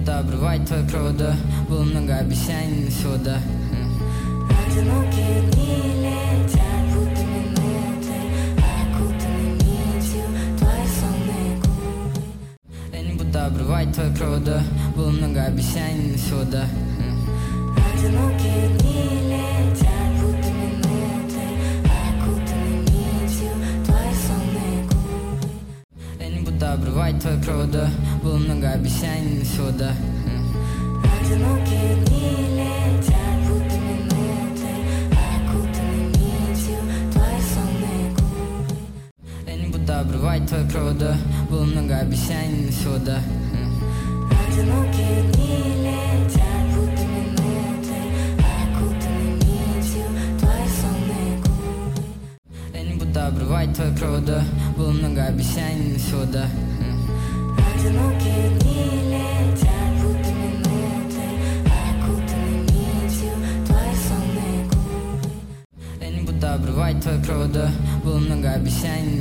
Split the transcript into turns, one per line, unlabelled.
будто обрывать твою кроду. Было много обещаний сюда.
Одинокие дни летят, будто минуты, окутаны нитью твои сонные губы.
Я не буду обрывать твою кроду. Было много обещаний сюда.
Одинокие дни летят, будто минуты, окутаны нитью твои сонные губы.
Я не буду обрывать твою кроду. Было много обещаний сюда.
Одинокие дни летят, будто минуты, окутаны нитью твои сонные губы.
Я не буду обрывать твою кроду. Было много обещаний сюда.
Одинокие дни летят, будто минуты, окутаны нитью твои сонные губы.
Я не буду обрывать твою кроду. Было много обещаний сюда.
Одинокие дни летят, будто минуты, окутаны нитью твои сонные губы.
Я не буду обрывать твою кроду. Было много обещаний.